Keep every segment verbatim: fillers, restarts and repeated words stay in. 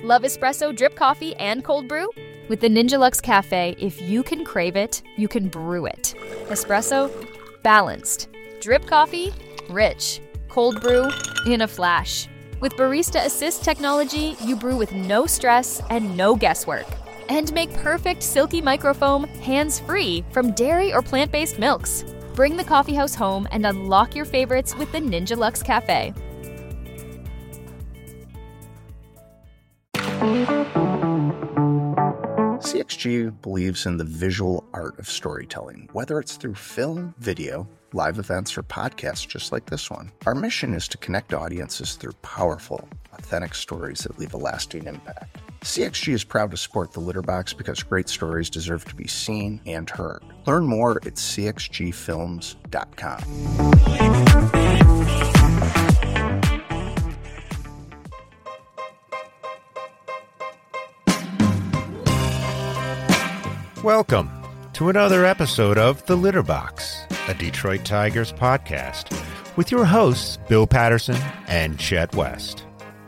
Love espresso, drip coffee, and cold brew? With the Ninja Luxe Cafe, if you can crave it, you can brew it. Espresso, balanced. Drip coffee, rich. Cold brew, in a flash. With Barista Assist technology, you brew with no stress and no guesswork. And make perfect silky microfoam hands-free from dairy or plant-based milks. Bring the coffeehouse home and unlock your favorites with the Ninja Luxe Cafe. C X G believes in the visual art of storytelling, whether it's through film, video, live events, or podcasts just like this one. Our mission is to connect audiences through powerful, authentic stories that leave a lasting impact. C X G is proud to support the Litter Box because great stories deserve to be seen and heard. Learn more at c x g films dot com. Welcome to another episode of The Litter Box, a Detroit Tigers podcast, with your hosts, Bill Patterson and Chet West.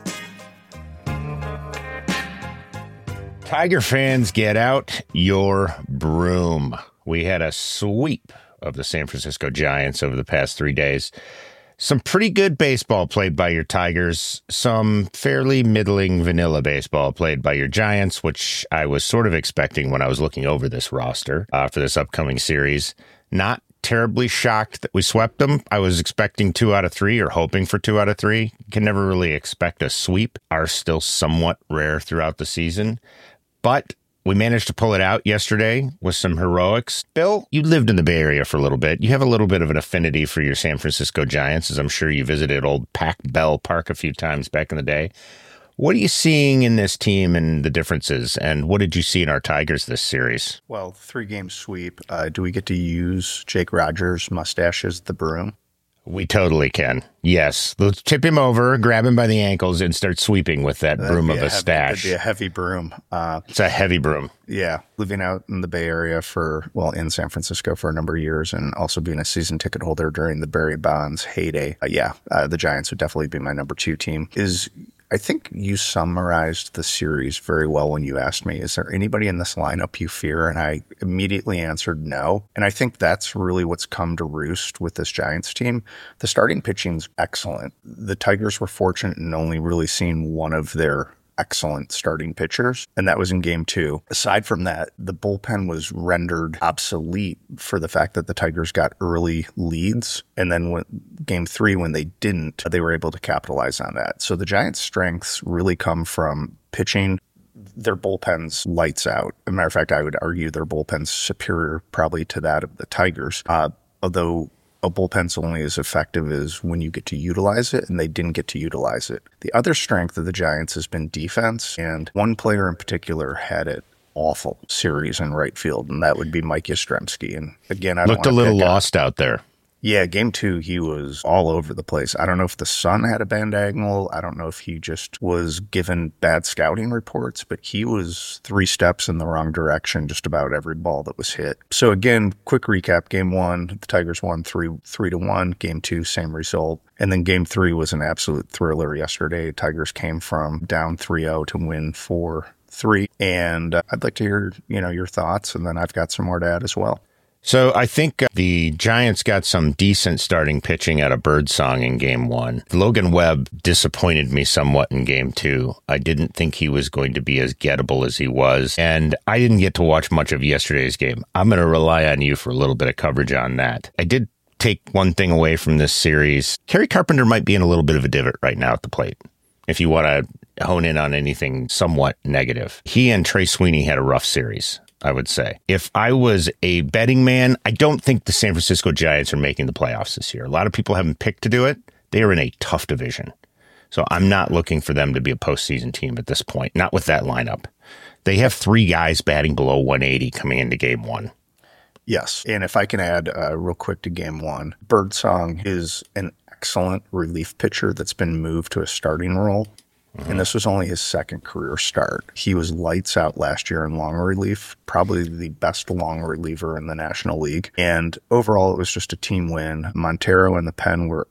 Tiger fans, get out your broom. We had a sweep of the San Francisco Giants over the past three days. Some pretty good baseball played by your Tigers, some fairly middling vanilla baseball played by your Giants, which I was sort of expecting when I was looking over this roster uh, for this upcoming series. Not terribly shocked that we swept them. I was expecting two out of three or hoping for two out of three. Can never really expect a sweep. Are still somewhat rare throughout the season. But we managed to pull it out yesterday with some heroics. Bill, you lived in the Bay Area for a little bit. You have a little bit of an affinity for your San Francisco Giants, as I'm sure you visited old Pac Bell Park a few times back in the day. What are you seeing in this team and the differences, and what did you see in our Tigers this series? Well, three-game sweep. Uh, do we get to use Jake Rogers' mustache as the broom? We totally can. Yes. Let's tip him over, grab him by the ankles, and start sweeping with that That'd broom of a, a heavy, stash. That'd be a heavy broom. Uh, it's a heavy broom. Yeah. Living out in the Bay Area for, well, in San Francisco for a number of years and also being a season ticket holder during the Barry Bonds heyday. Uh, yeah, uh, the Giants would definitely be my number two team. Is I think you summarized the series very well when you asked me, is there anybody in this lineup you fear? And I immediately answered no. And I think that's really what's come to roost with this Giants team. The starting pitching's excellent. The Tigers were fortunate in only really seeing one of their excellent starting pitchers, and that was in game two. Aside from that, the bullpen was rendered obsolete for the fact that the Tigers got early leads, and then when game three, when they didn't, they were able to capitalize on that. So the Giants' strengths really come from pitching. Their bullpen's lights out. As a matter of fact, I would argue their bullpen's superior probably to that of the Tigers, uh, although a bullpen's only as effective as when you get to utilize it, and they didn't get to utilize it. The other strength of the Giants has been defense, and one player in particular had it awful series in right field, and that would be Mike Yastrzemski. And again, I don't looked a little lost out there. Yeah, game two, he was all over the place. I don't know if the sun had a bad angle. I don't know if he just was given bad scouting reports, but he was three steps in the wrong direction just about every ball that was hit. So again, quick recap. Game one, the Tigers won three, three to one. Game two, same result. And then game three was an absolute thriller yesterday. Tigers came from down three oh to win four three. And uh, I'd like to hear, you know, your thoughts, and then I've got some more to add as well. So I think the Giants got some decent starting pitching out of Birdsong in game one. Logan Webb disappointed me somewhat in game two. I didn't think he was going to be as gettable as he was, and I didn't get to watch much of yesterday's game. I'm going to rely on you for a little bit of coverage on that. I did take one thing away from this series. Kerry Carpenter might be in a little bit of a divot right now at the plate, if you want to hone in on anything somewhat negative. He and Trey Sweeney had a rough series, I would say. If I was a betting man, I don't think the San Francisco Giants are making the playoffs this year. A lot of people haven't picked to do it. They are in a tough division. So I'm not looking for them to be a postseason team at this point, not with that lineup. They have three guys batting below one eighty coming into game one. Yes. And if I can add uh, real quick to game one, Birdsong is an excellent relief pitcher that's been moved to a starting role. Mm-hmm. And this was only his second career start. He was lights out last year in long relief, probably the best long reliever in the National League. And overall, it was just a team win. Montero and the pen were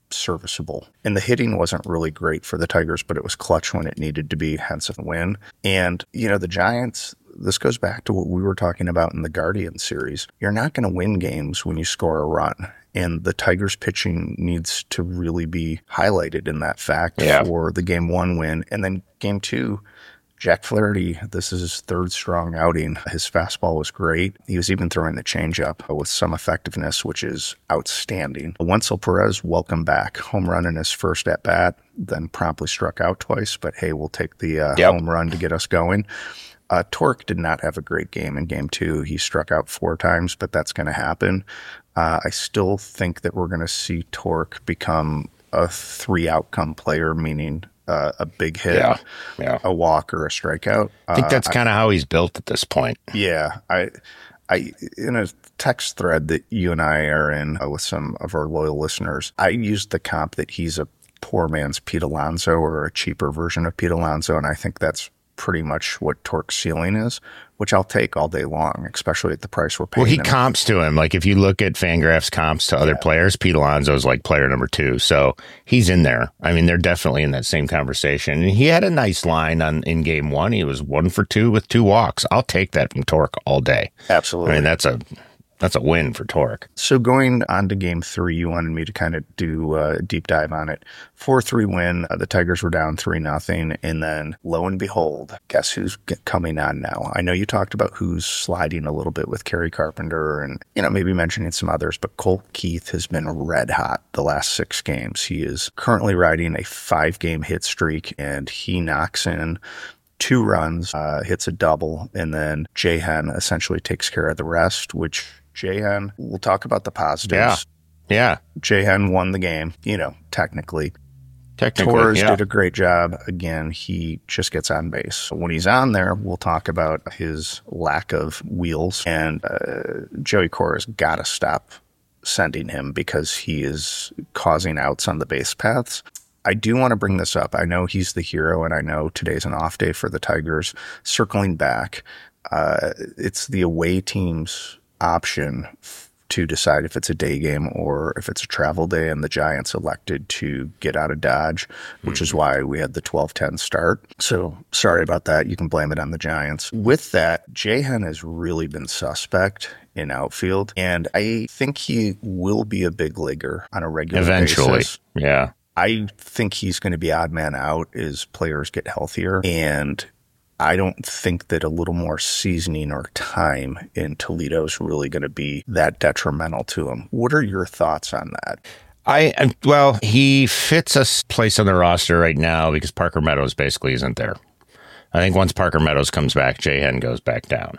serviceable. And the hitting wasn't really great for the Tigers, but it was clutch when it needed to be, hence a win. And, you know, the Giants, this goes back to what we were talking about in the Guardian series. You're not going to win games when you score a run. And the Tigers pitching needs to really be highlighted in that fact yeah. for the game one win. And then game two, Jack Flaherty, this is his third strong outing. His fastball was great. He was even throwing the changeup with some effectiveness, which is outstanding. Wenceel Perez, welcome back. Home run in his first at-bat, then promptly struck out twice. But hey, we'll take the uh, yep. home run to get us going. Uh, Torque did not have a great game in game two. He struck out four times, but that's going to happen. Uh, I still think that we're going to see Torque become a three-outcome player, meaning uh, a big hit, yeah. Yeah. a walk, or a strikeout. I think that's uh, kind of how he's built at this point. Yeah. I, I in a text thread that you and I are in uh, with some of our loyal listeners, I used the comp that he's a poor man's Pete Alonso or a cheaper version of Pete Alonso, and I think that's pretty much what Torque's ceiling is, which I'll take all day long, especially at the price we're paying. Well, he him. comps to him. Like if you look at Fangraphs comps to other yeah. players, Pete Alonso's like player number two. So he's in there. I mean, they're definitely in that same conversation. And he had a nice line on in game one. He was one for two with two walks. I'll take that from Torque all day. Absolutely. I mean, that's a That's a win for Torque. So going on to game three, you wanted me to kind of do a deep dive on it. four three win. Uh, the Tigers were down three nothing. And then, lo and behold, guess who's coming on now? I know you talked about who's sliding a little bit with Kerry Carpenter and, you know, maybe mentioning some others, but Colt Keith has been red hot the last six games. He is currently riding a five-game hit streak, and he knocks in two runs, uh, hits a double, and then Jahan essentially takes care of the rest, which Jahan, we'll talk about the positives. Yeah. Yeah. Jahan won the game, you know, technically. Technically, Torres yeah. did a great job. Again, he just gets on base. So when he's on there, we'll talk about his lack of wheels. And uh, Joey Cora's got to stop sending him because he is causing outs on the base paths. I do want to bring this up. I know he's the hero, and I know today's an off day for the Tigers. Circling back, uh, it's the away team's option to decide if it's a day game or if it's a travel day, and the Giants elected to get out of Dodge, which mm-hmm. is why we had the twelve ten start. So sorry about that. You can blame it on the Giants. With that, Jahan has really been suspect in outfield, and I think he will be a big leaguer on a regular Eventually. basis. Yeah. I think he's going to be odd man out as players get healthier, and I don't think that a little more seasoning or time in Toledo is really going to be that detrimental to him. What are your thoughts on that? I well, he fits a place on the roster right now because Parker Meadows basically isn't there. I think once Parker Meadows comes back, Jahan goes back down.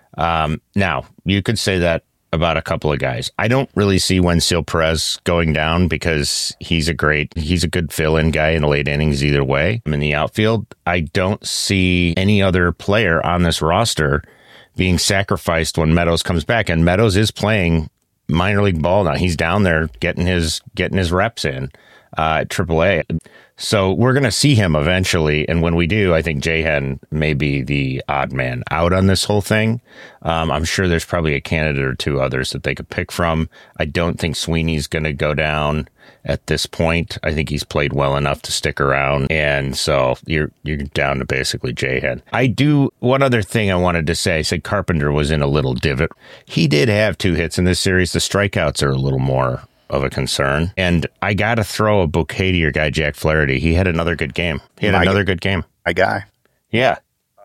Um, now, you could say that about a couple of guys. I don't really see Wenceel Perez going down because he's a great, he's a good fill-in guy in the late innings either way. In the outfield, I don't see any other player on this roster being sacrificed when Meadows comes back. And Meadows is playing minor league ball now. He's down there getting his getting his reps in uh, at triple A. So we're going to see him eventually. And when we do, I think Jahan may be the odd man out on this whole thing. Um, I'm sure there's probably a candidate or two others that they could pick from. I don't think Sweeney's going to go down at this point. I think he's played well enough to stick around. And so you're you're down to basically Jahan. I do, one other thing I wanted to say, I said Carpenter was in a little divot. He did have two hits in this series. The strikeouts are a little more of a concern. And I got to throw a bouquet to your guy, Jack Flaherty. He had another good game. He had my, another good game. My guy. Yeah. Uh,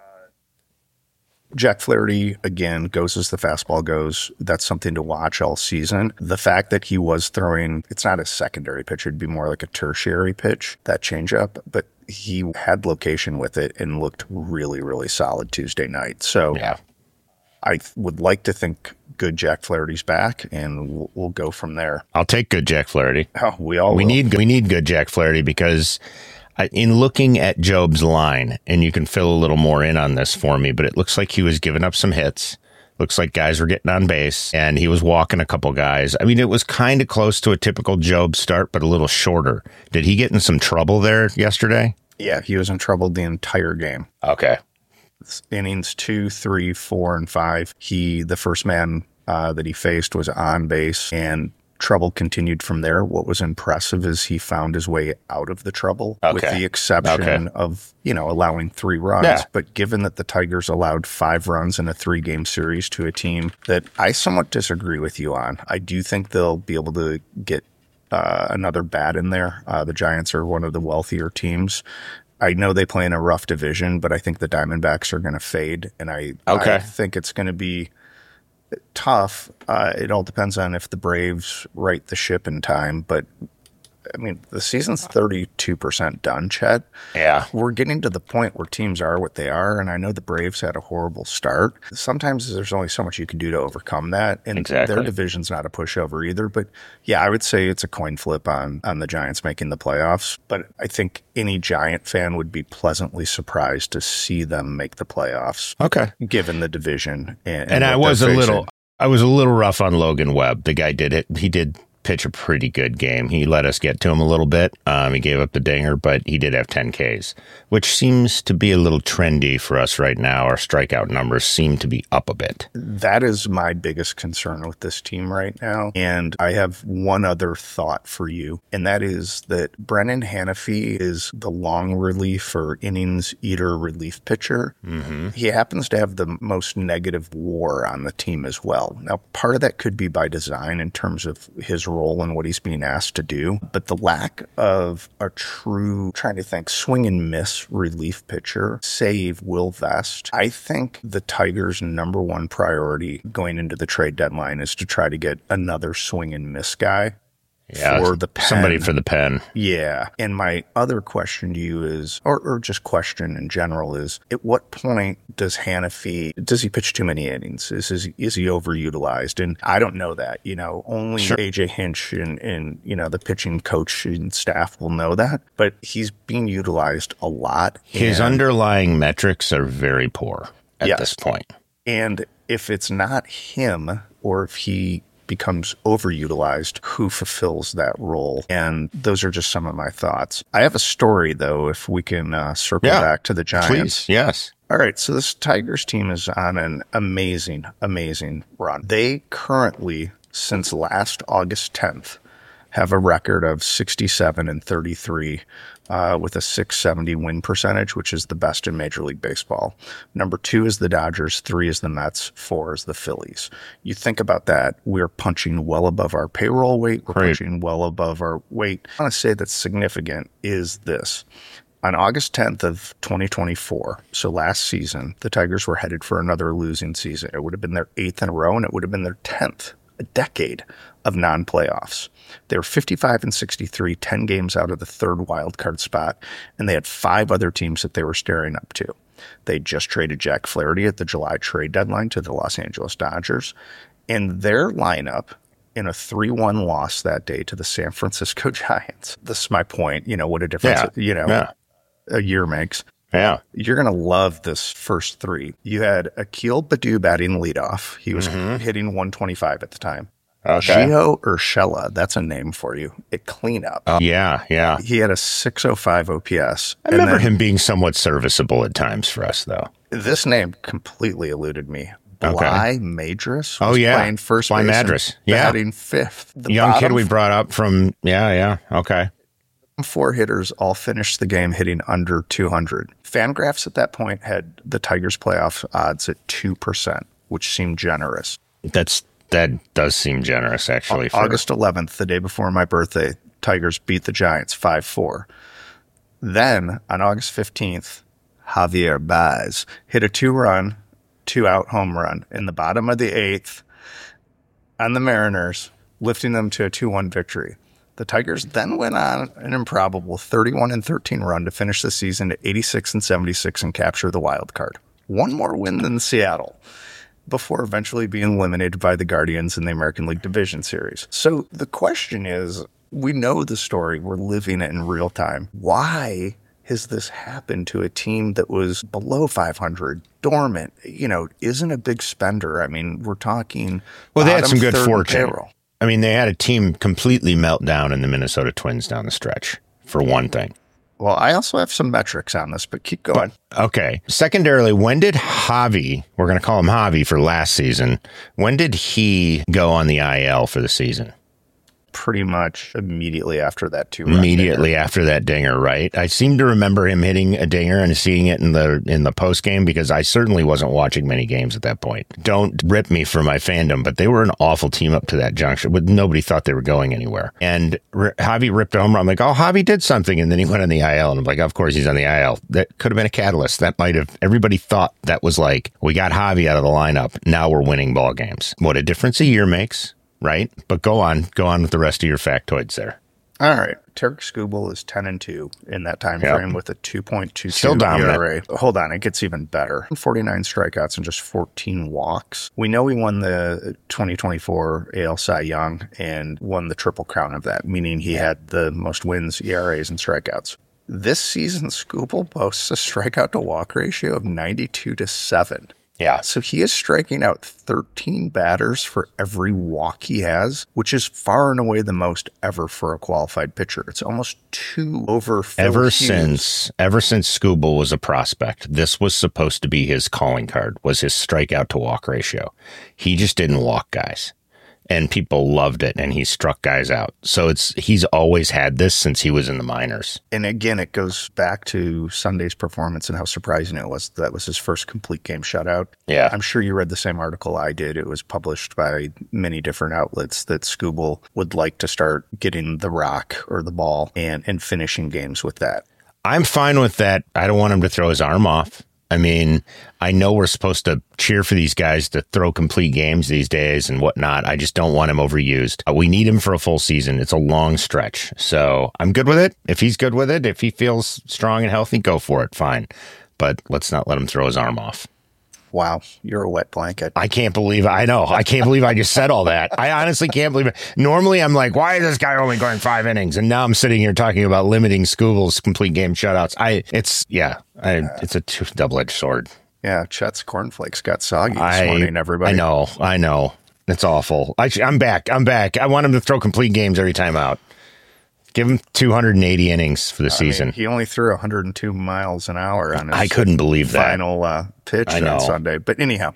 Jack Flaherty, again, goes as the fastball goes. That's something to watch all season. The fact that he was throwing, it's not a secondary pitch, it'd be more like a tertiary pitch, that changeup, but he had location with it and looked really, really solid Tuesday night. So yeah. I would like to think good Jack Flaherty's back, and we'll, we'll go from there. I'll take good Jack Flaherty. Oh, we all we will. need we need good Jack Flaherty because I, in looking at Job's line, and you can fill a little more in on this for me, but it looks like he was giving up some hits. Looks like guys were getting on base, and he was walking a couple guys. I mean, it was kind of close to a typical Job start, but a little shorter. Did he get in some trouble there yesterday? Yeah, he was in trouble the entire game. Okay. Innings two, three, four, and five. He, the first man uh, that he faced was on base, and trouble continued from there. What was impressive is he found his way out of the trouble, Okay. with the exception Okay. of, you know, allowing three runs. Yeah. But given that the Tigers allowed five runs in a three-game series to a team that I somewhat disagree with you on, I do think they'll be able to get uh, another bat in there. Uh, the Giants are one of the wealthier teams. I know they play in a rough division, but I think the Diamondbacks are going to fade, and I, Okay. I think it's going to be tough. Uh, it all depends on if the Braves right the ship in time, but I mean, the season's thirty-two percent done, Chet. Yeah. We're getting to the point where teams are what they are, and I know the Braves had a horrible start. Sometimes there's only so much you can do to overcome that, and Exactly. their division's not a pushover either. But yeah, I would say it's a coin flip on, on the Giants making the playoffs, but I think any Giant fan would be pleasantly surprised to see them make the playoffs, Okay. given the division. And, And I what was a they're little, facing. I was a little rough on Logan Webb. The guy did it. He did pitch a pretty good game. He let us get to him a little bit. Um, he gave up the dinger, but he did have ten Ks, which seems to be a little trendy for us right now. Our strikeout numbers seem to be up a bit. That is my biggest concern with this team right now. And I have one other thought for you, and that is that Brennan Hanafy is the long relief or innings eater relief pitcher. Mm-hmm. He happens to have the most negative WAR on the team as well. Now, part of that could be by design in terms of his role and what he's being asked to do, but the lack of a true, trying to think, swing and miss relief pitcher, save Will Vest. I think the Tigers' number one priority going into the trade deadline is to try to get another swing and miss guy. Yeah, For the pen. somebody for the pen. Yeah. And my other question to you is, or, or just question in general is, at what point does Hanafy, does he pitch too many innings? Is, is, is he overutilized? And I don't know that, you know, only Sure. A J Hinch and, and, you know, the pitching coach and staff will know that, but he's being utilized a lot. His and, underlying metrics are very poor at Yes. this point. and if it's not him, or if he becomes overutilized, who fulfills that role? And those are just some of my thoughts. I have a story, though, if we can uh, circle Yeah, back to the Giants. Please, yes. All right, so this Tigers team is on an amazing, amazing run. They currently, since last August tenth, have a record of sixty-seven and thirty-three uh, with a six seventy win percentage, which is the best in Major League Baseball. Number two is the Dodgers, three is the Mets, four is the Phillies. You think about that, we're punching well above our payroll weight. We're Right. punching well above our weight. I want to say that's significant is this. On August tenth of twenty twenty-four, so last season, the Tigers were headed for another losing season. It would have been their eighth in a row, and it would have been their tenth, a decade of non-playoffs. They were fifty-five and sixty-three, ten games out of the third wild card spot, and they had five other teams that they were staring up to. They just traded Jack Flaherty at the July trade deadline to the Los Angeles Dodgers, and their lineup in a three one loss that day to the San Francisco Giants. This is my point. You know, what a difference, Yeah. you know, Yeah. a year makes. Yeah. You're going to love this first three. You had Akil Baddoo batting leadoff. He was hitting one twenty-five at the time. Okay. Gio Urshela, that's a name for you, at cleanup. Oh, yeah, yeah. He had a six oh five O P S. I remember him being somewhat serviceable at times for us, though. This name completely eluded me. Okay. Bly Madras was Oh, yeah. playing first Bly base and Madras, yeah. batting fifth. The Young kid bottom we brought up from, yeah, yeah. Okay. four hitters all finished the game hitting under two hundred. Fangraphs at that point had the Tigers playoff odds at two percent, which seemed generous. That's That does seem generous, actually. For, August eleventh, the day before my birthday, Tigers beat the Giants five four. Then, on August fifteenth, Javier Baez hit a two-run, two-out home run in the bottom of the eighth on the Mariners, lifting them to a two one victory. The Tigers then went on an improbable thirty-one and thirteen run to finish the season at eighty-six and seventy-six and capture the wild card. One more win than Seattle, before eventually being eliminated by the Guardians in the American League Division Series. So the question is, we know the story. We're living it in real time. Why has this happened to a team that was below five hundred, dormant, you know, isn't a big spender? I mean, we're talking Well, they had bottom some good third in fortune. payroll. I mean, they had a team completely melt down in the Minnesota Twins down the stretch, for one thing. Well, I also have some metrics on this, but keep going. Okay. Secondarily, when did Javi, we're going to call him Javi for last season, when did he go on the I L for the season? pretty much immediately after that two. Immediately dinger. after that dinger, right? I seem to remember him hitting a dinger and seeing it in the in the post game because I certainly wasn't watching many games at that point. Don't rip me for my fandom, but they were an awful team up to that juncture. But nobody thought they were going anywhere. And R- Javi ripped a home run. I'm like, oh, Javi did something, and then he went on the I L, and I'm like, of course he's on the I L. That could have been a catalyst. That might have. Everybody thought that was like, we got Javi out of the lineup. Now we're winning ball games. What a difference a year makes. Right? But go on. Go on with the rest of your factoids there. All right. Tarik Skubal is ten and two in that time Yep. frame with a two point two two Still dominant. E R A. Hold on, it gets even better. forty-nine strikeouts and just fourteen walks. We know he won the twenty twenty-four A L Cy Young and won the triple crown of that, meaning he had the most wins, E R As, and strikeouts. This season, Skubal boasts a strikeout to walk ratio of ninety-two to seven. Yeah. So he is striking out thirteen batters for every walk he has, which is far and away the most ever for a qualified pitcher. It's almost two over Phil Ever Hughes. since, ever since Skubal was a prospect, this was supposed to be his calling card, was his strikeout to walk ratio. He just didn't walk guys. And people loved it, and he struck guys out. So it's he's always had this since he was in the minors. And again, it goes back to Sunday's performance and how surprising it was. That was his first complete game shutout. Yeah. I'm sure you read the same article I did. It was published by many different outlets that Skubal would like to start getting the rock or the ball and, and finishing games with that. I'm fine with that. I don't want him to throw his arm off. I mean, I know we're supposed to cheer for these guys to throw complete games these days and whatnot. I just don't want him overused. Uh, we need him for a full season. It's a long stretch. So I'm good with it. If he's good with it, if he feels strong and healthy, go for it. Fine. But let's not let him throw his arm off. Wow, you're a wet blanket. I can't believe it. I know. I can't believe I just said all that. I honestly can't believe it. Normally, I'm like, why is this guy only going five innings? And now I'm sitting here talking about limiting Skubal's complete game shutouts. I, it's, yeah, I, it's a two, double-edged sword. Yeah, Chet's cornflakes got soggy this I, morning, everybody. I know. I know. It's awful. I, I'm back. I'm back. I want him to throw complete games every time out. Give him two hundred eighty innings for the I season. mean, he only threw one hundred two miles an hour on his I couldn't believe that. final uh, pitch I know. on Sunday. But anyhow,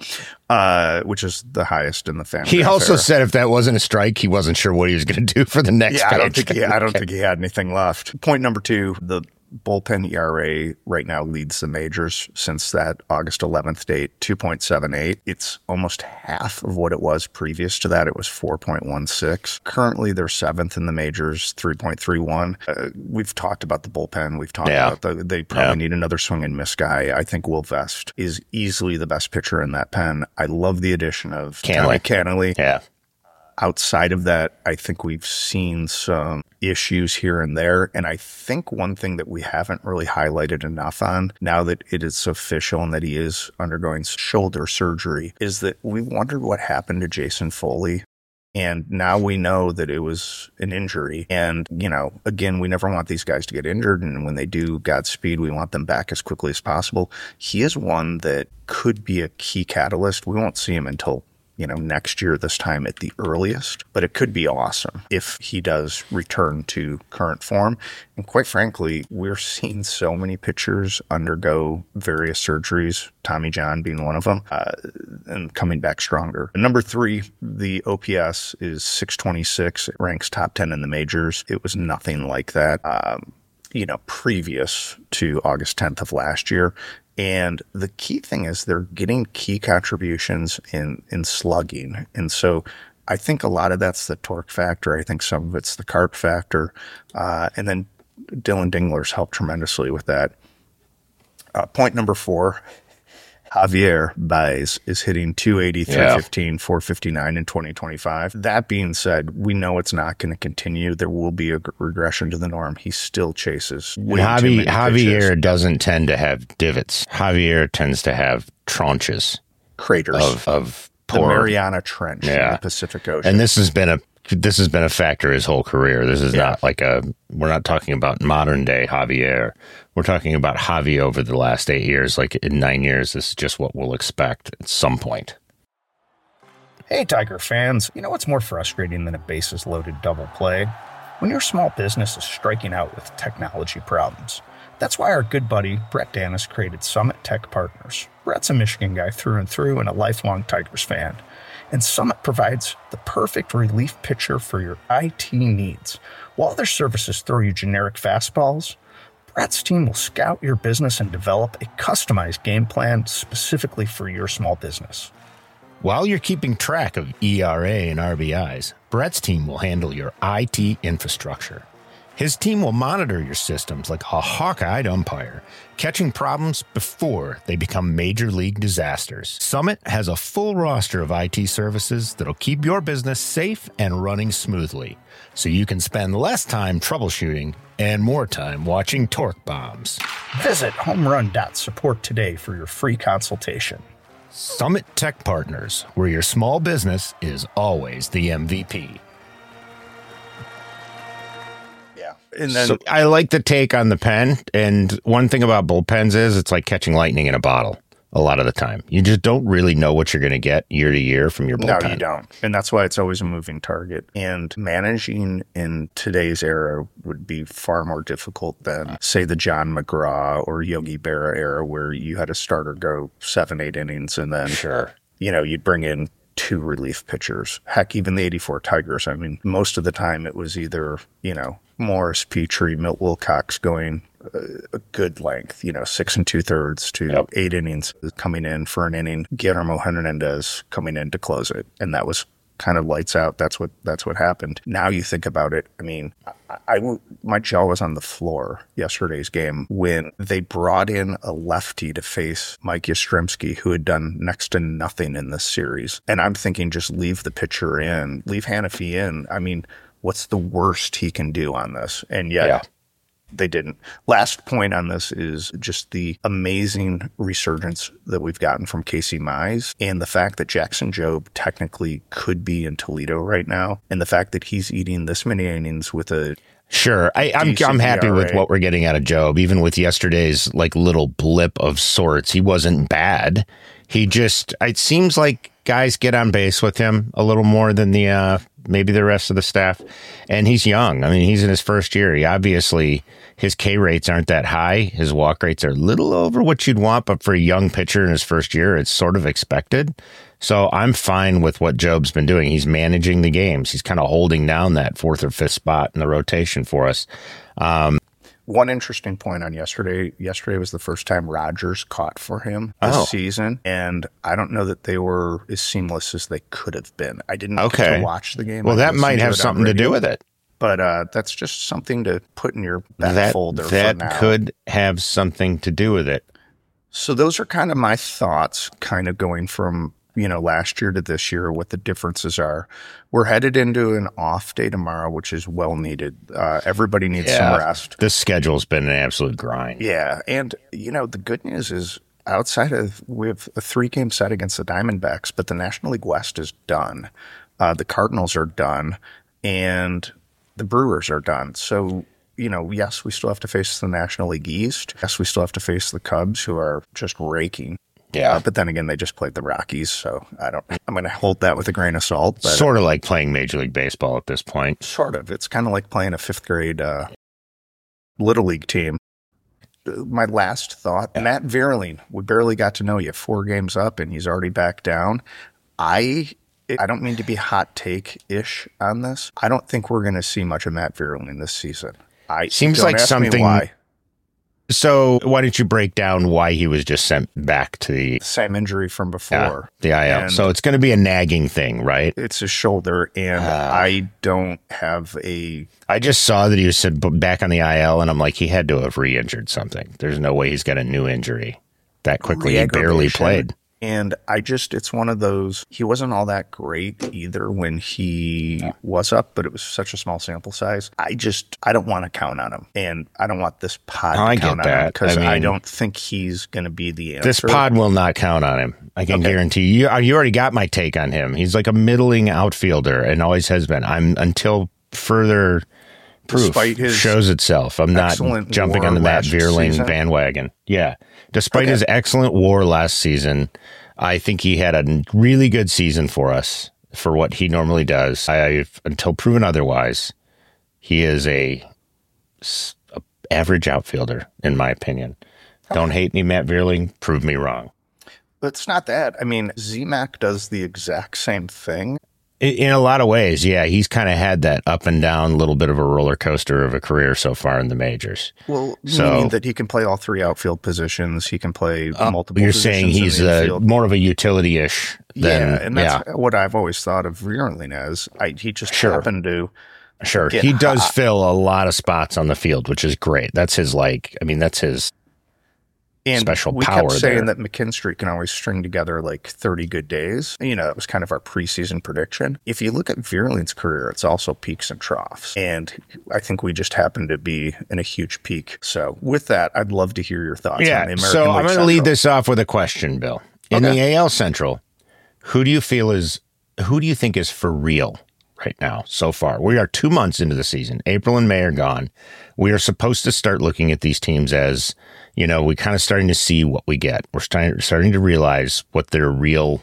uh, which is the highest in the family. He also era. said if that wasn't a strike, he wasn't sure what he was going to do for the next Yeah, I don't pitch. think he, I don't think he had anything left. Point number two, the bullpen E R A right now leads the majors since that August eleventh date, two point seven eight. It's almost half of what it was previous to that. It was four point one six. Currently, they're seventh in the majors, three point three one. Uh, we've talked about the bullpen. We've talked Yeah. about the, they probably Yeah. need another swing and miss guy. I think Will Vest is easily the best pitcher in that pen. I love the addition of Tommy Canley. Canley. Yeah. Outside of that, I think we've seen some issues here and there. And I think one thing that we haven't really highlighted enough on now that it is official and that he is undergoing shoulder surgery is that we wondered what happened to Jason Foley. And now we know that it was an injury. And, you know, again, we never want these guys to get injured. And when they do, Godspeed, we want them back as quickly as possible. He is one that could be a key catalyst. We won't see him until you know, next year, this time at the earliest. But it could be awesome if he does return to current form. And quite frankly, we're seeing so many pitchers undergo various surgeries, Tommy John being one of them, uh, and coming back stronger. Number three, the O P S is six twenty-six. It ranks top ten in the majors. It was nothing like that, um, you know, previous to August tenth of last year. And the key thing is they're getting key contributions in, in slugging. And so I think a lot of that's the torque factor. I think some of it's the carp factor. Uh, and then Dylan Dingler's helped tremendously with that. Uh, point number four, Javier Baez is hitting two eighty, three fifteen, four fifty-nine in twenty twenty-five. That being said, we know it's not going to continue. There will be a regression to the norm. He still chases. way too Javi, many Javier pitches. doesn't tend to have divots. Javier tends to have tranches Craters. of, of the poor. Mariana Trench in Yeah. the Pacific Ocean. And this has been a this has been a factor his whole career. This is Yeah. not like a we're not talking about modern day Javier. We're talking about Javi over the last eight years. Like in nine years, this is just what we'll expect at some point. Hey, Tiger fans. You know what's more frustrating than a bases-loaded double play? When your small business is striking out with technology problems. That's why our good buddy Brett Danis created Summit Tech Partners. Brett's a Michigan guy through and through and a lifelong Tigers fan. And Summit provides the perfect relief pitcher for your I T needs. While their services throw you generic fastballs, Brett's team will scout your business and develop a customized game plan specifically for your small business. While you're keeping track of E R A and R B Is, Brett's team will handle your I T infrastructure. His team will monitor your systems like a hawk-eyed umpire, catching problems before they become major league disasters. Summit has a full roster of I T services that'll keep your business safe and running smoothly, so you can spend less time troubleshooting and more time watching torque bombs. Visit homerun dot support today for your free consultation. Summit Tech Partners, where your small business is always the M V P. And then So I like the take on the pen. And one thing about bullpens is it's like catching lightning in a bottle a lot of the time. You just don't really know what you're going to get year to year from your bullpen. No, you don't. And that's why it's always a moving target. And managing in today's era would be far more difficult than, say, the John McGraw or Yogi Berra era, where you had a starter go seven, eight innings and then, Sure. you know, you'd bring in two relief pitchers. Heck, even the eighty-four Tigers. I mean, most of the time it was either, you know, Morris, Petrie, Milt Wilcox going a, a good length, you know, six and two thirds to Yep. eight innings coming in for an inning. Guillermo Hernandez coming in to close it. And that was kind of lights out. That's what, that's what happened. Now you think about it. I mean, I, I my jaw was on the floor yesterday's game when they brought in a lefty to face Mike Yastrzemski, who had done next to nothing in this series. And I'm thinking, just leave the pitcher in, leave Hannafy in. I mean, what's the worst he can do on this? And yet Yeah. they didn't. Last point on this is just the amazing resurgence that we've gotten from Casey Mize and the fact that Jackson Jobe technically could be in Toledo right now, and the fact that he's eating this many innings with a Sure. I, I'm decent I'm happy E R A. with what we're getting out of Job. Even with yesterday's like little blip of sorts, he wasn't bad. He just, it seems like guys get on base with him a little more than the uh, maybe the rest of the staff. And he's young. I mean, he's in his first year. He obviously, his K rates aren't that high. His walk rates are a little over what you'd want, but for a young pitcher in his first year, it's sort of expected. So I'm fine with what Job's been doing. He's managing the games. He's kind of holding down that fourth or fifth spot in the rotation for us. Um, One interesting point on yesterday, yesterday was the first time Rogers caught for him this Oh. season, and I don't know that they were as seamless as they could have been. I didn't Okay. get to watch the game. well, I that listened might to have it on something to do radio, with it. But uh, that's just something to put in your back That, folder for that now. could have something to do with it. So those are kind of my thoughts, kind of going from, you know, last year to this year, what the differences are. We're headed into an off day tomorrow, which is well needed. Uh, everybody needs some rest. This schedule's been an absolute grind. Yeah. And, you know, the good news is outside of, we have a three game set against the Diamondbacks, but the National League West is done. Uh, the Cardinals are done and the Brewers are done. So, you know, yes, we still have to face the National League East. Yes, we still have to face the Cubs, who are just raking. Yeah. Uh, but then again, they just played the Rockies, so I don't. I'm going to hold that with a grain of salt. But Sort of like playing Major League Baseball at this point. sort of, it's kind of like playing a fifth grade uh, little league team. Uh, My last thought: Matt Vierling. We barely got to know you. Four games up, and he's already back down. I. I don't mean to be hot take-ish on this. I don't think we're going to see much of Matt Vierling this season. I Seems don't like ask me something- why. So why don't you break down why he was just sent back to the, Same injury from yeah, before. the I L? And- So it's going to be a nagging thing, right? It's his shoulder, and Ah. I don't have a. I just saw that he was sent back on the I L, and I'm like, he had to have re-injured something. There's no way he's got a new injury that quickly. He barely re-aggravation. played. And I just, it's one of those, he wasn't all that great either when he was up, but it was such a small sample size. I just, I don't want to count on him. And I don't want this pod I to get count on him that. because I I, mean, don't think he's going to be the answer. This pod will not count on him. I can Okay. guarantee you. You already got my take on him. He's like a middling outfielder and always has been. I'm until further proof Despite his shows itself. I'm not excellent jumping WAR on the Matt last Vierling season. bandwagon. Yeah. Despite Okay. his excellent WAR last season, I think he had a really good season for us for what he normally does. I, until proven otherwise, he is a, a average outfielder, in my opinion. Don't hate me, Matt Vierling. Prove me wrong. But it's not that. I mean, Z-Mac does the exact same thing. In, in a lot of ways, yeah. He's kind of had that up and down little bit of a roller coaster of a career so far in the majors. Well, so, meaning that he can play all three outfield positions. He can play uh, multiple You're positions saying he's in the uh, infield. more of a utility-ish than, yeah, and that's yeah. what I've always thought of Vierling as. I, he just Sure. happened to Sure. get He does hot. fill a lot of spots on the field, which is great. That's his, like, I mean, that's his And special we power kept saying there. that McKinstry can always string together like thirty good days. You know, that was kind of our preseason prediction. If you look at Vierling's career, it's also peaks and troughs. And I think we just happen to be in a huge peak. So with that, I'd love to hear your thoughts on the Yeah. American So I'm League going to lead Central. this off with a question, Bill. In Okay. the A L Central, who do you feel is, who do you think is for real right now so far? We are two months into the season. April and May are gone. We are supposed to start looking at these teams as, you know, we kind of starting to see what we get. We're starting, starting to realize what their real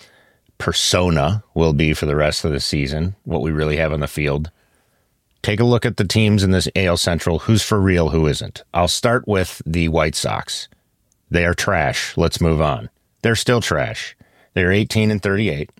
persona will be for the rest of the season, what we really have on the field. Take a look at the teams in this A L Central. Who's for real, who isn't? I'll start with the White Sox. They are trash. Let's move on. They're still trash. They're eighteen and thirty-eight.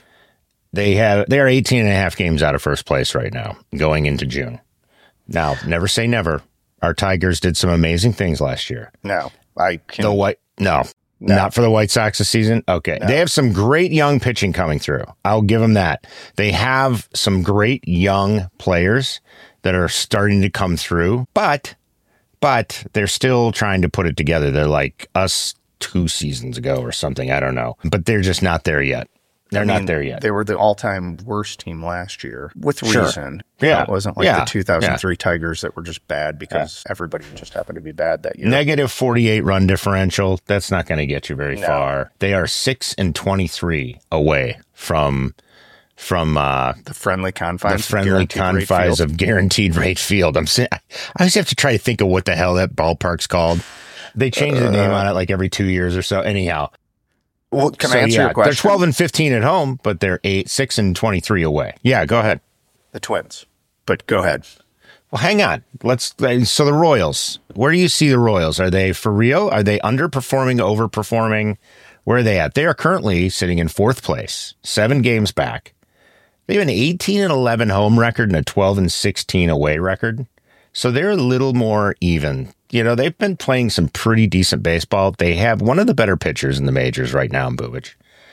They have they are eighteen and a half games out of first place right now, going into June. Now, never say never. Our Tigers did some amazing things last year. No, I can't. The White no, No. not for the White Sox this season. Okay, No. they have some great young pitching coming through. I'll give them that. They have some great young players that are starting to come through, but but they're still trying to put it together. They're like us two seasons ago or something. I don't know, but they're just not there yet. They're I not mean, there yet. They were the all-time worst team last year, with Sure. reason. Yeah. It wasn't like Yeah. the two thousand three Tigers that were just bad because everybody just happened to be bad that year. Negative forty-eight run differential. That's not going to get you very No. far. They are six and twenty-three away from from uh, The friendly confines. the of friendly guaranteed rate confines field. of guaranteed rate field. I'm saying, I always have to try to think of what the hell that ballpark's called. They change the name on it like every two years or so. Anyhow, Well, can so, I answer yeah, your question? they're twelve and fifteen at home, but they're eight, six and twenty-three away. Yeah, go ahead. The Twins. But go ahead. Well, hang on. Let's. So the Royals. Where do you see the Royals? Are they for real? Are they underperforming, overperforming? Where are they at? They are currently sitting in fourth place, seven games back. They have an eighteen and eleven home record and a twelve and sixteen away record. So they're a little more even. You know, they've been playing some pretty decent baseball. They have one of the better pitchers in the majors right now in Bubic.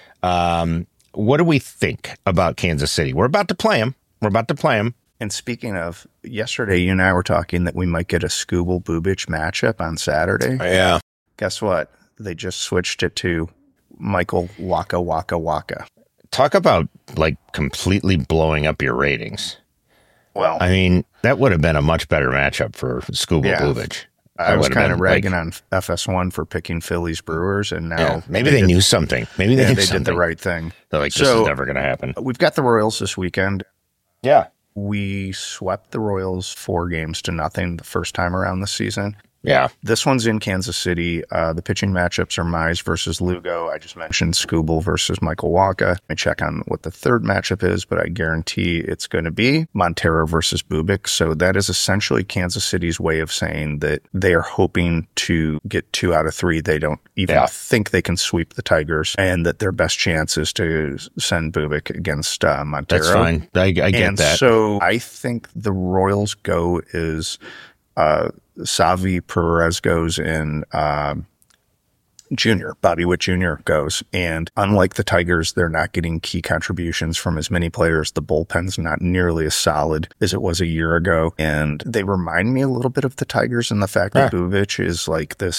Um, what do we think about Kansas City? We're about to play them. We're about to play them. And speaking of, yesterday you and I were talking that we might get a Skubal Bubic matchup on Saturday. Yeah. Guess what? They just switched it to Michael Waka Waka Waka. Talk about like completely blowing up your ratings. Well, I mean, that would have been a much better matchup for Skubal Yeah. Bubic. I That was would have kind of been, ragging like- on F S one for picking Phillies Brewers, and now Yeah, maybe they, did- knew something. Maybe they yeah, knew they something. did the right thing. They're like, this So- is never going to happen. We've got the Royals this weekend. Yeah. We swept the Royals four games to nothing the first time around this season. Yeah. This one's in Kansas City. Uh, the pitching matchups are Mize versus Lugo. I just mentioned Skubal versus Michael Waka. I check on what the third matchup is, but I guarantee it's going to be Montero versus Bubic. So that is essentially Kansas City's way of saying that they are hoping to get two out of three. They don't even Yeah. think they can sweep the Tigers, and that their best chance is to send Bubic against uh, Montero. That's fine. I, I get And that. so I think the Royals go is uh, Savi Perez goes in um, Junior. Bobby Witt Junior goes. And unlike the Tigers, they're not getting key contributions from as many players. The bullpen's not nearly as solid as it was a year ago. And they remind me a little bit of the Tigers in the fact that Yeah. Bubic is like this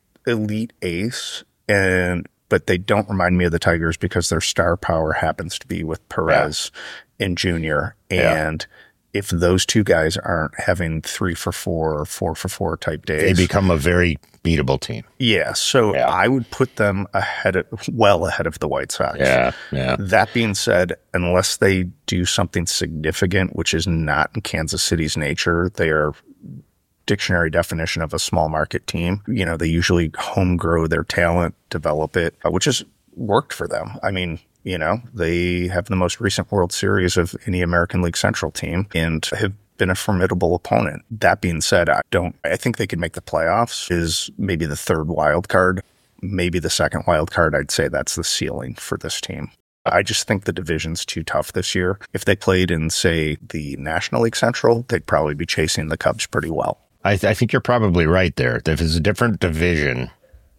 elite ace, and but they don't remind me of the Tigers because their star power happens to be with Perez and Junior. Yeah. And if those two guys aren't having three for four or four for four type days, They become a very beatable team. yeah. So Yeah. I would put them ahead of, well ahead of the White Sox. Yeah. Yeah. That being said, unless they do something significant, which is not in Kansas City's nature, they are dictionary definition of a small market team. You know, they usually home grow their talent, develop it, uh, which has worked for them. I mean, you know, they have the most recent World Series of any American League Central team and have been a formidable opponent. That being said, I don't, I think they could make the playoffs is maybe the third wild card, maybe the second wild card. I'd say that's the ceiling for this team. I just think the division's too tough this year. If they played in, say, the National League Central, they'd probably be chasing the Cubs pretty well. I, th- I think you're probably right there. If it's a different division,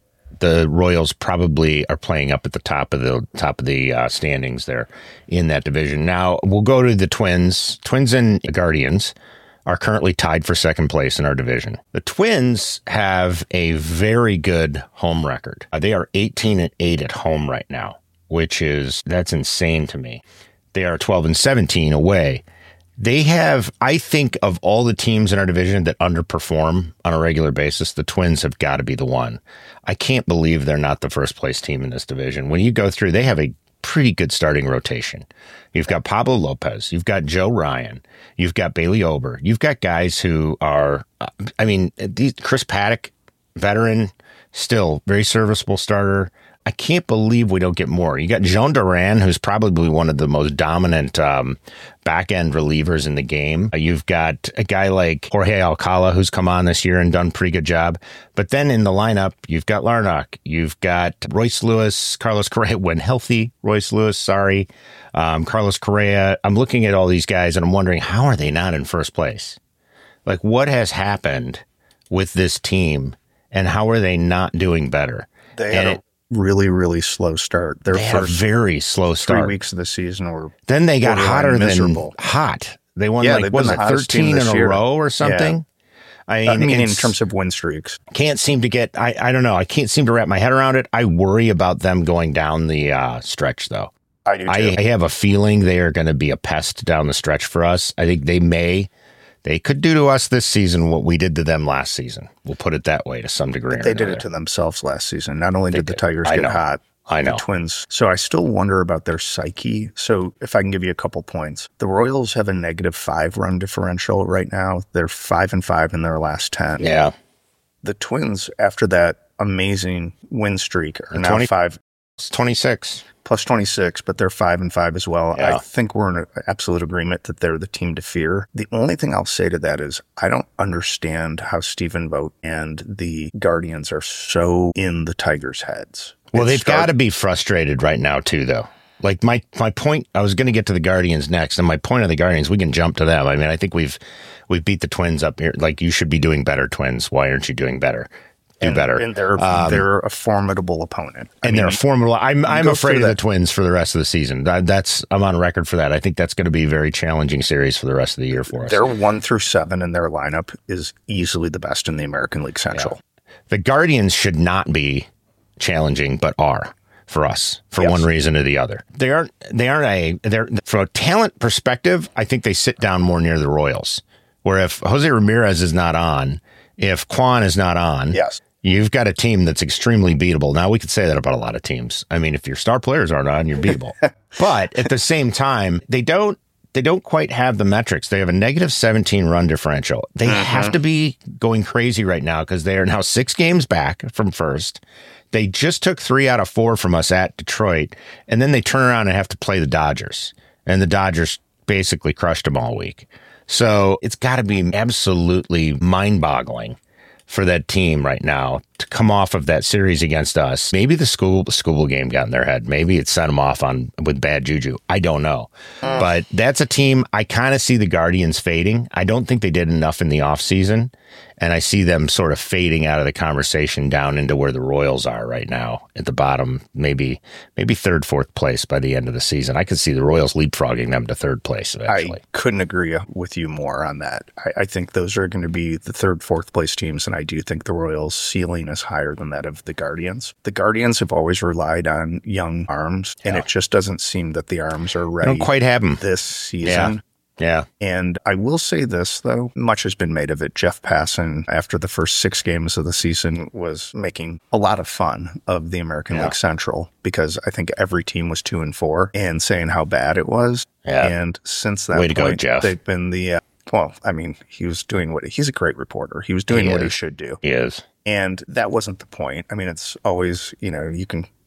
the Royals probably are playing up at the top of the top of the uh, standings there in that division. Now we'll go to the Twins. Twins and Guardians are currently tied for second place in our division. The Twins have a very good home record. Uh, they are eighteen and eight at home right now, which is, that's insane to me. They are twelve and seventeen away. They have, I think, of all the teams in our division that underperform on a regular basis, the Twins have got to be the one. I can't believe they're not the first place team in this division. When you go through, they have a pretty good starting rotation. You've got Pablo Lopez. You've got Joe Ryan. You've got Bailey Ober. You've got guys who are, I mean, these, Chris Paddock, veteran, still very serviceable starter. I can't believe we don't get more. You got Jean Duran, who's probably one of the most dominant um, back-end relievers in the game. Uh, you've got a guy like Jorge Alcala, who's come on this year and done a pretty good job. But then in the lineup, you've got Larnach. You've got Royce Lewis, Carlos Correa, when healthy. Royce Lewis, sorry. Um, Carlos Correa. I'm looking at all these guys, and I'm wondering, how are they not in first place? Like, what has happened with this team, and how are they not doing better? They had a really, really slow start. Their they had first a very slow start. Three weeks of the season were then they got hotter miserable. than hot. They won yeah, like, was it thirteen in a year. row or something? Yeah. I mean, I mean in terms of win streaks. Can't seem to get, I, I don't know. I can't seem to wrap my head around it. I worry about them going down the uh, stretch, though. I do too. I, I have a feeling they are going to be a pest down the stretch for us. I think they may. They could do to us this season what we did to them last season. We'll put it that way to some degree. But they did it to themselves last season. Not only they did the did. Tigers I get know. hot, I know. the Twins. So I still wonder about their psyche. So if I can give you a couple points, the Royals have a negative five run differential right now. They're five and five in their last ten. Yeah. The Twins, after that amazing win streak, are now twenty five. It's twenty-six. Plus twenty-six, but they're five and five as well. Yeah. I think we're in absolute agreement that they're the team to fear. The only thing I'll say to that is I don't understand how Stephen Vogt and the Guardians are so in the Tigers' heads. Well, It they've start- got to be frustrated right now, too, though. Like, my, my point, I was going to get to the Guardians next, and my point of the Guardians, we can jump to them. I mean, I think we've we've beat the Twins up here. Like, you should be doing better, Twins. Why aren't you doing better? Do and, better. And they're Um, they're a formidable opponent. I and mean, they're formidable. I'm I'm go afraid through of the that- Twins for the rest of the season. That, that's I'm on record for that. I think that's going to be a very challenging series for the rest of the year for us. Their one through seven in their lineup is easily the best in the American League Central. The Guardians should not be challenging, but are for us for Yes. one reason or the other. They aren't. They aren't a. They're from a talent perspective. I think they sit down more near the Royals. Where if Jose Ramirez is not on, if Kwan is not on, Yes. you've got a team that's extremely beatable. Now we could say that about a lot of teams. I mean, if your star players aren't on, you're beatable. But at the same time, they don't. They don't quite have the metrics. They have a negative seventeen run differential. They Mm-hmm. have to be going crazy right now because they are now six games back from first. They just took three out of four from us at Detroit, and then they turn around and have to play the Dodgers. And the Dodgers basically crushed them all week. So it's got to be absolutely mind-boggling for that team right now to come off of that series against us. Maybe the school the school game got in their head. Maybe it sent them off on with bad juju. I don't know. Mm. But that's a team I kind of see the Guardians fading. I don't think they did enough in the offseason. And I see them sort of fading out of the conversation down into where the Royals are right now at the bottom, maybe maybe third, fourth place by the end of the season. I could see the Royals leapfrogging them to third place eventually. I couldn't agree with you more on that. I, I think those are going to be the third, fourth place teams, and I do think the Royals' ceiling is higher than that of the Guardians. The Guardians have always relied on young arms, and Yeah. it just doesn't seem that the arms are I ready don't quite have them. this season. Yeah. And I will say this, though, much has been made of it. Jeff Passan, after the first six games of the season, was making a lot of fun of the American Yeah. League Central because I think every team was two and four and saying how bad it was. Yeah. And since that Way to go, point, Jeff. they've been the, uh, well, I mean, he was doing what he's a great reporter. He was doing He what he is. should do. He is. And that wasn't the point. I mean, it's always, you know, you can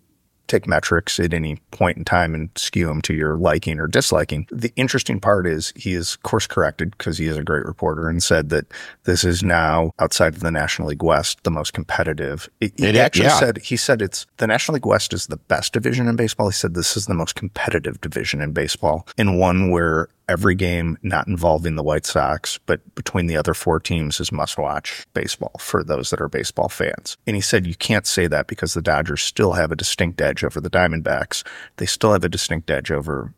take metrics at any point in time and skew them to your liking or disliking. The interesting part is he is course corrected because he is a great reporter and said that this is now, outside of the National League West, the most competitive. It, he it, actually yeah. said, he said it's the National League West is the best division in baseball. He said this is the most competitive division in baseball, and one where every game not involving the White Sox, but between the other four teams is must-watch baseball for those that are baseball fans. And he said you can't say that because the Dodgers still have a distinct edge over the Diamondbacks. They still have a distinct edge over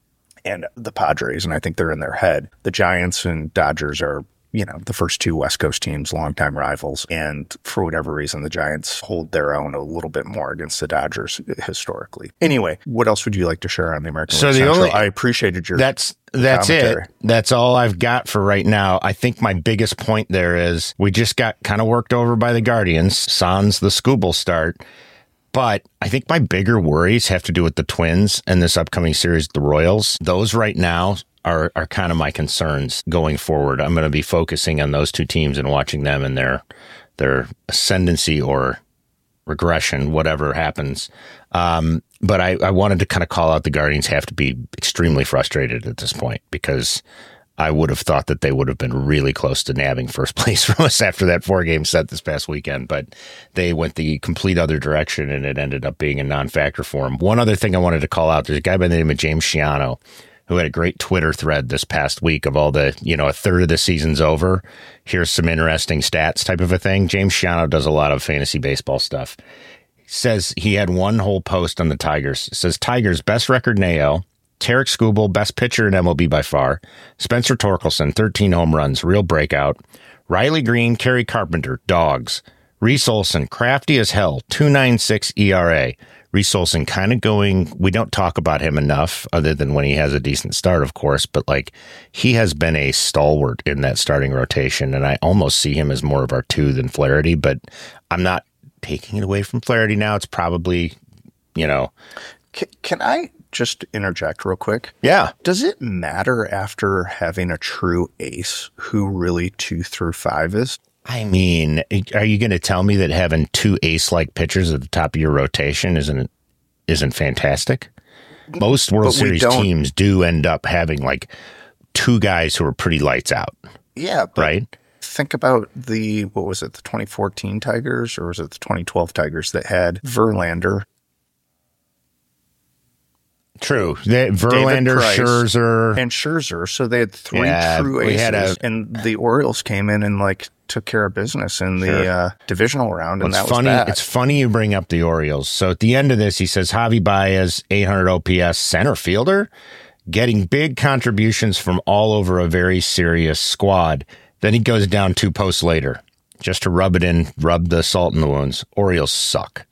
and the Padres, and I think they're in their head. The Giants and Dodgers are, you know, the first two West Coast teams, longtime rivals. And for whatever reason, the Giants hold their own a little bit more against the Dodgers historically. Anyway, what else would you like to share on the American so League the Central? only, I appreciated your That's that's commentary. it. That's all I've got for right now. I think my biggest point there is we just got kind of worked over by the Guardians. Sans the Scooble start. But I think my bigger worries have to do with the Twins and this upcoming series, the Royals. Those right now are are kind of my concerns going forward. I'm going to be focusing on those two teams and watching them and their their ascendancy or regression, whatever happens. Um, but I, I wanted to kind of call out the Guardians have to be extremely frustrated at this point because I would have thought that they would have been really close to nabbing first place from us after that four-game set this past weekend, but they went the complete other direction, and it ended up being a non-factor for them. One other thing I wanted to call out, there's a guy by the name of James Shiano who had a great Twitter thread this past week of all the, you know, a third of the season's over. Here's some interesting stats type of a thing. James Shiano does a lot of fantasy baseball stuff. He says he had one whole post on the Tigers. It says, Tigers, best record in A L. Tarek Skubal, best pitcher in M L B by far. Spencer Torkelson, thirteen home runs, real breakout. Riley Green, Kerry Carpenter, dogs. Reese Olson, crafty as hell, two point nine six E R A. Reese Olson kind of going, we don't talk about him enough other than when he has a decent start, of course, but like he has been a stalwart in that starting rotation, and I almost see him as more of our two than Flaherty, but I'm not taking it away from Flaherty now. It's probably, you know. Can, can I just interject real quick? Yeah. Does it matter after having a true ace who really two through five is? I mean, are you going to tell me that having two ace-like pitchers at the top of your rotation isn't isn't fantastic? Most World Series teams do end up having like two guys who are pretty lights out. Yeah, but right? Think about the, what was it, the twenty fourteen Tigers, or was it the twenty twelve Tigers that had Verlander? True. They, Verlander, Price, Scherzer. And Scherzer. So they had three Yeah, true we aces. had a- and the Orioles came in and like took care of business in the Sure. uh, divisional round. And It's that funny. was that. It's funny you bring up the Orioles. So at the end of this, he says Javi Baez, eight hundred O P S center fielder, getting big contributions from all over a very serious squad. Then he goes down two posts later. Just to rub it in, rub the salt in the wounds. Orioles suck.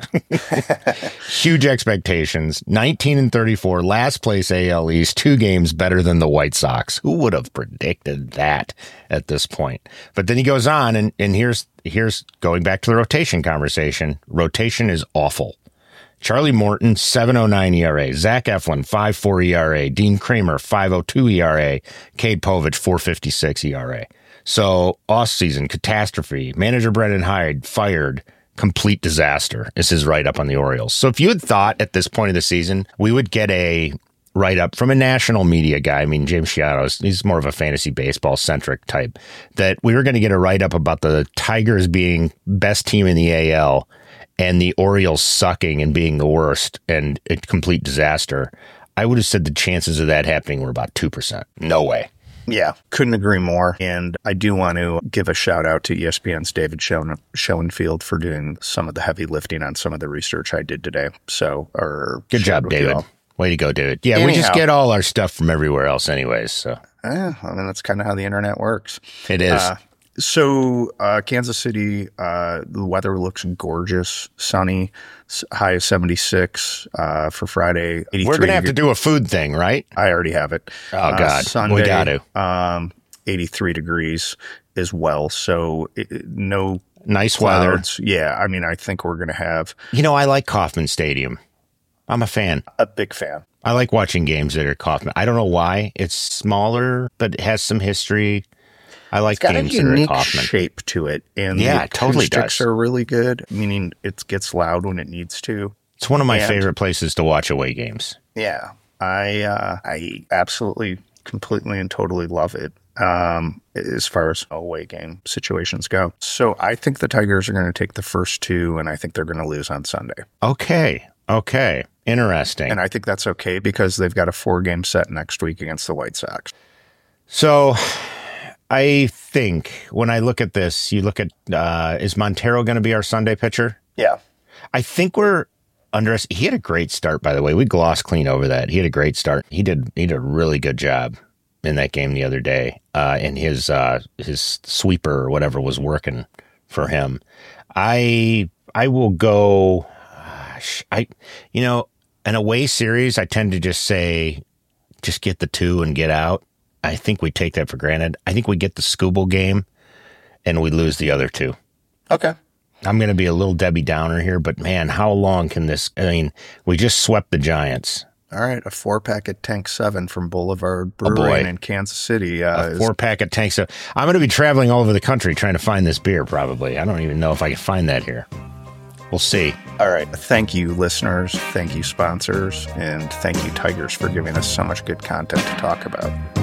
Huge expectations. nineteen and thirty-four, last place A L East, two games better than the White Sox. Who would have predicted that at this point? But then he goes on, and, and here's here's going back to the rotation conversation. Rotation is awful. Charlie Morton, seven point oh nine E R A. Zach Eflin, five point four E R A. Dean Kramer, five point oh two E R A. Cade Povich, four point five six E R A. So, off-season, catastrophe. Manager Brendan Hyde fired. Complete disaster is his write-up on the Orioles. So if you had thought at this point of the season we would get a write-up from a national media guy, I mean, James Shiano, he's more of a fantasy baseball-centric type, that we were going to get a write-up about the Tigers being best team in the A L and the Orioles sucking and being the worst and a complete disaster, I would have said the chances of that happening were about two percent. No way. Yeah, couldn't agree more. And I do want to give a shout out to E S P N's David Schoen- Schoenfield for doing some of the heavy lifting on some of the research I did today. So, or good job, David. Way to go, David. Yeah, Anyhow, we just get all our stuff from everywhere else anyways. So, eh, I mean, that's kind of how the internet works. It is. Uh, So, uh, Kansas City, uh, the weather looks gorgeous, sunny, high of seventy-six uh, for Friday. We're going to have to do a food thing, right? I already have it. Oh, God. Uh, Sunday, we got to. Um, eighty-three degrees as well. So, it, no nice clouds. weather. Yeah. I mean, I think we're going to have. You know, I like Kauffman Stadium. I'm a fan. A big fan. I like watching games that are Kauffman. I don't know why. It's smaller, but it has some history. I like it's got games a unique that are Kauffman. shape to it, and yeah, the it totally acoustics does. are really good. Meaning, it gets loud when it needs to. It's one of my And- favorite places to watch away games. Yeah, I uh, I absolutely, completely, and totally love it. Um, as far as away game situations go, so I think the Tigers are going to take the first two, and I think they're going to lose on Sunday. Okay. Okay. Interesting. And I think that's okay because they've got a four-game set next week against the White Sox. So I think when I look at this, you look at, uh, is Montero going to be our Sunday pitcher? Yeah. I think we're under, he had a great start, by the way. We glossed clean over that. He had a great start. He did, he did a really good job in that game the other day. Uh, and his, uh, his sweeper or whatever was working for him. I, I will go, gosh, I, you know, an away series, I tend to just say, just get the two and get out. I think we take that for granted. I think we get the Scooble game and we lose the other two. Okay. I'm going to be a little Debbie Downer here, but man, how long can this, I mean, we just swept the Giants. All right. A four-pack at Tank seven from Boulevard Oh, boy. Brewing in Kansas City. Uh, A is- four pack of tanks. So I'm going to be traveling all over the country trying to find this beer, probably. I don't even know if I can find that here. We'll see. All right. Thank you, listeners. Thank you, sponsors. And thank you, Tigers, for giving us so much good content to talk about.